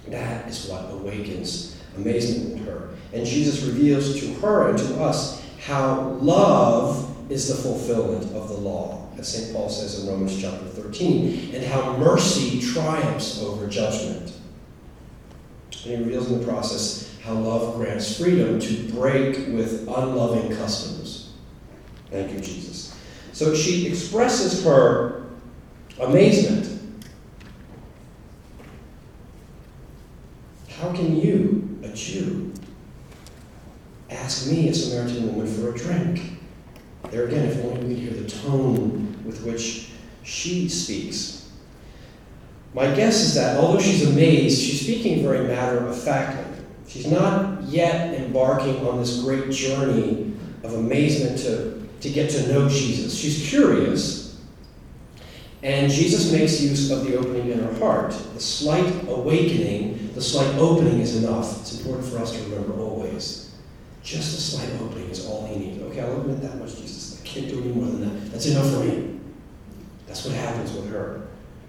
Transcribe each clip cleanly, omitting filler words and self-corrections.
That is what awakens amazement in her. And Jesus reveals to her and to us how love is the fulfillment of the law, as St. Paul says in Romans chapter 13, and how mercy triumphs over judgment. And he reveals in the process how love grants freedom to break with unloving customs. Thank you, Jesus. So she expresses her amazement. How can you, a Jew, ask me, a Samaritan woman, for a drink? There again, if only we could hear the tone with which she speaks. My guess is that although she's amazed, she's speaking very matter-of-factly. She's not yet embarking on this great journey of amazement to get to know Jesus. She's curious, and Jesus makes use of the opening in her heart. The slight awakening, the slight opening is enough. It's important for us to remember always. Just a slight opening is all he needs. Okay, I'll open it that much, Jesus. I can't do any more than that. That's enough for me. That's what happens with her.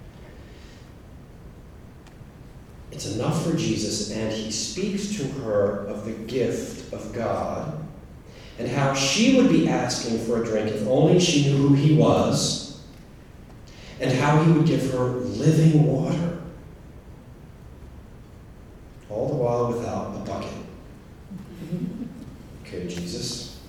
It's enough for Jesus, and he speaks to her of the gift of God and how she would be asking for a drink if only she knew who he was, and how he would give her living water, all the while without a bucket. Okay, Jesus.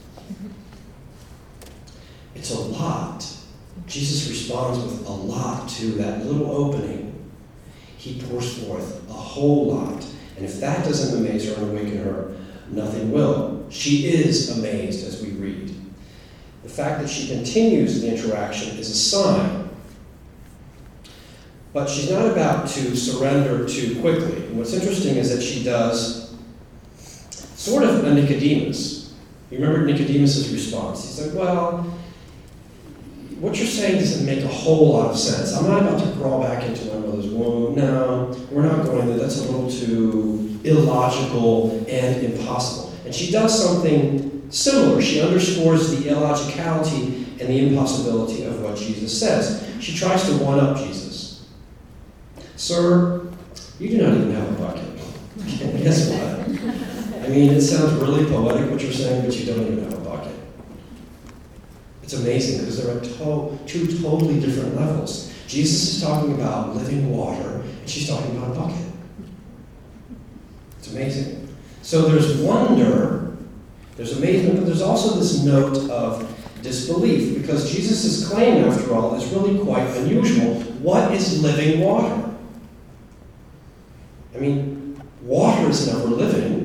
It's a lot. Jesus responds with a lot to that little opening. He pours forth a whole lot. And if that doesn't amaze her and awaken her, nothing will. She is amazed as we read. The fact that she continues the interaction is a sign. But she's not about to surrender too quickly. And what's interesting is that she does sort of a Nicodemus. You remember Nicodemus' response? He said, well, what you're saying doesn't make a whole lot of sense. I'm not about to crawl back into my mother's womb. No, we're not going there. That's a little too illogical and impossible. And she does something similar. She underscores the illogicality and the impossibility of what Jesus says. She tries to one-up Jesus. Sir, you do not even have a bucket. Guess what? I mean, it sounds really poetic what you're saying, but you don't even have a bucket. It's amazing because there are two totally different levels. Jesus is talking about living water, and she's talking about a bucket. It's amazing. So there's wonder, there's amazement, but there's also this note of disbelief, because Jesus' claim, after all, is really quite unusual. What is living water? I mean, water is never living.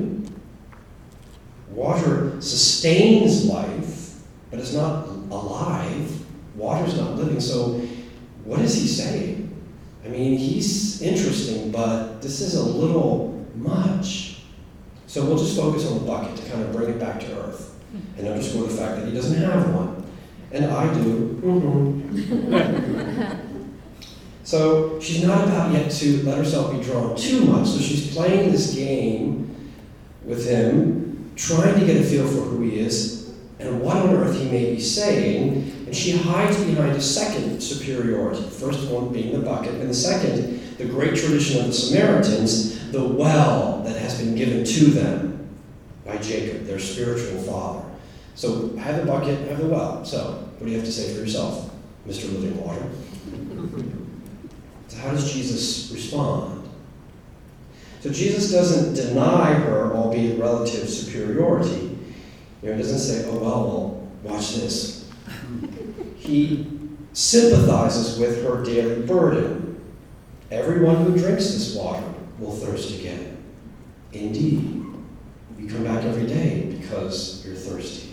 Water sustains life, but it's not alive. Water's not living. So what is he saying? I mean, he's interesting, but this is a little much. So we'll just focus on the bucket to kind of bring it back to earth and underscore the fact that he doesn't have one. And I do. So she's not about yet to let herself be drawn too much. So she's playing this game with him, trying to get a feel for who he is and what on earth he may be saying, and she hides behind a second superiority. The first one being the bucket, and the second, the great tradition of the Samaritans, the well that has been given to them by Jacob, their spiritual father. So have the bucket, have the well. So what do you have to say for yourself, Mr. Living Water? So how does Jesus respond? So Jesus doesn't deny her, albeit relative superiority. He doesn't say, oh, well, watch this. He sympathizes with her daily burden. Everyone who drinks this water will thirst again. Indeed, you come back every day because you're thirsty.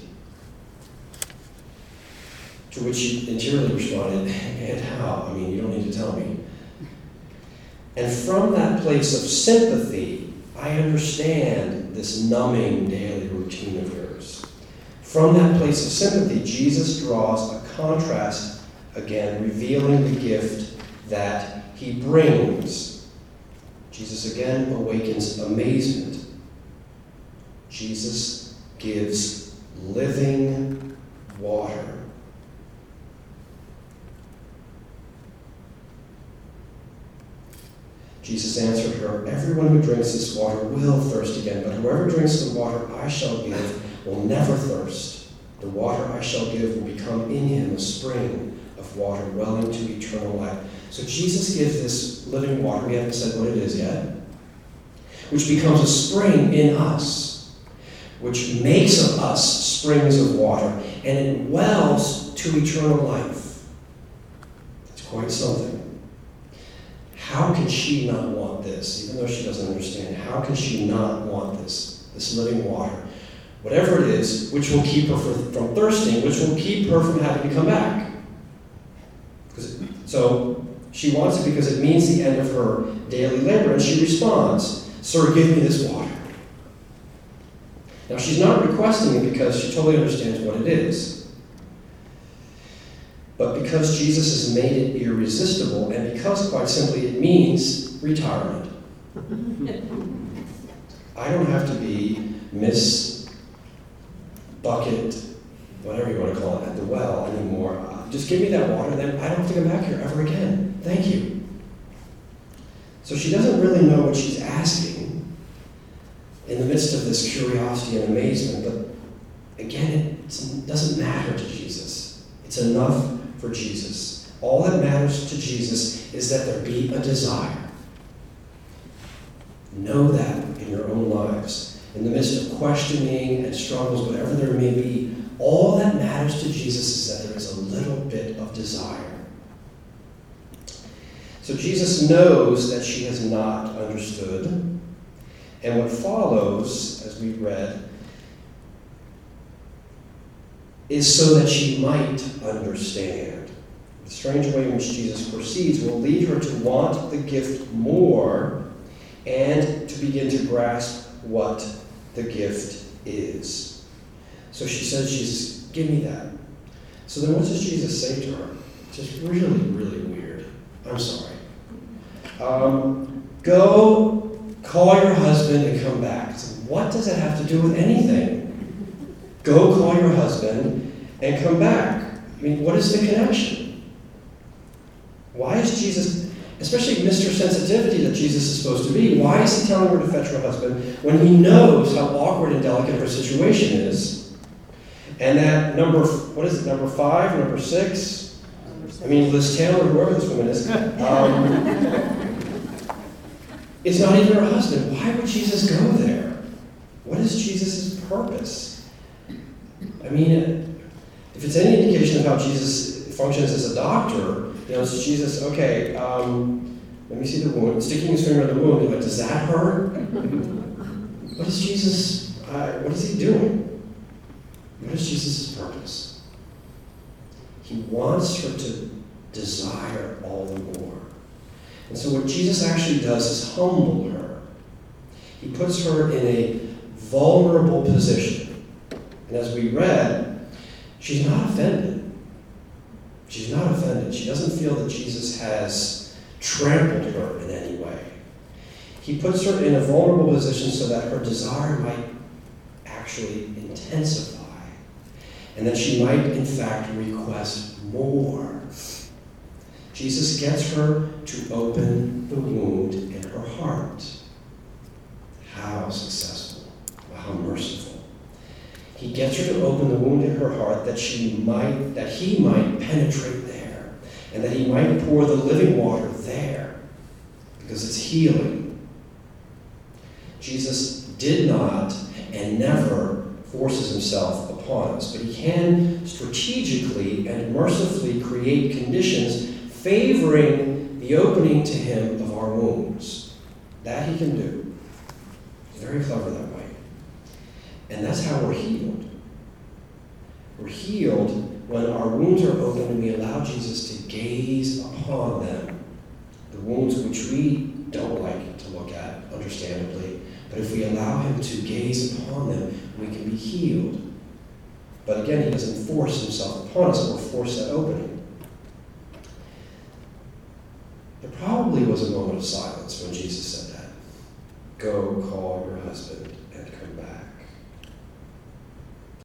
To which she interiorly responded, and how? I mean, you don't need to tell me. And from that place of sympathy, I understand this numbing daily routine of yours. From that place of sympathy, Jesus draws a contrast again, revealing the gift that he brings. Jesus again awakens amazement. Jesus gives living water. Jesus answered her, "Everyone who drinks this water will thirst again, but whoever drinks the water I shall give will never thirst. The water I shall give will become in him a spring of water welling to eternal life." So Jesus gives this living water, we haven't said what it is yet, which becomes a spring in us, which makes of us springs of water, and it wells to eternal life. It's quite something. How can she not want this? Even though she doesn't understand, how can she not want this living water? Whatever it is, which will keep her from thirsting, which will keep her from having to come back. So she wants it because it means the end of her daily labor, and she responds, "Sir, give me this water." Now, she's not requesting it because she totally understands what it is. But because Jesus has made it irresistible, and because, quite simply, it means retirement. I don't have to be Miss Bucket, whatever you want to call it, at the well anymore. Just give me that water, then I don't have to come back here ever again. Thank you. So she doesn't really know what she's asking in the midst of this curiosity and amazement, but again, it doesn't matter to Jesus. It's enough for Jesus. All that matters to Jesus is that there be a desire. Know that in your own lives. In the midst of questioning and struggles, whatever there may be, all that matters to Jesus is that there is a little bit of desire. So Jesus knows that she has not understood. And what follows, as we read, is so that she might understand. The strange way in which Jesus proceeds will lead her to want the gift more and to begin to grasp what the gift is. So she says, "Jesus, give me that." So then what does Jesus say to her? Just really, really weird. I'm sorry. Go call your husband and come back. So what does it have to do with anything? Go call your husband and come back. I mean, what is the connection? Why is Jesus, especially Mr. Sensitivity that Jesus is supposed to be, why is he telling her to fetch her husband when he knows how awkward and delicate her situation is? And that number 5, number 6? I mean, Liz Taylor, whoever this woman is, it's not even her husband. Why would Jesus go there? What is Jesus' purpose? I mean, if it's any indication of how Jesus functions as a doctor, it's Jesus, okay, let me see the wound, sticking his finger in the wound, like, does that hurt? What is Jesus, what is he doing? What is Jesus' purpose? He wants her to desire all the more. And so what Jesus actually does is humble her. He puts her in a vulnerable position. And as we read, she's not offended. She's not offended. She doesn't feel that Jesus has trampled her in any way. He puts her in a vulnerable position so that her desire might actually intensify, and that she might, in fact, request more. Jesus gets her to open the wound in her heart. How successful, how merciful. He gets her to open the wound in her heart that he might penetrate there, and that he might pour the living water there, because it's healing. Jesus did not and never forces himself upon us, but he can strategically and mercifully create conditions favoring the opening to him of our wounds. That he can do. He's very clever that way. And that's how we're healed. We're healed when our wounds are open and we allow Jesus to gaze upon them. The wounds which we don't like to look at, understandably. But if we allow him to gaze upon them, we can be healed. But again, he doesn't force himself upon us or force that opening. There probably was a moment of silence when Jesus said that. Go call your husband and come back.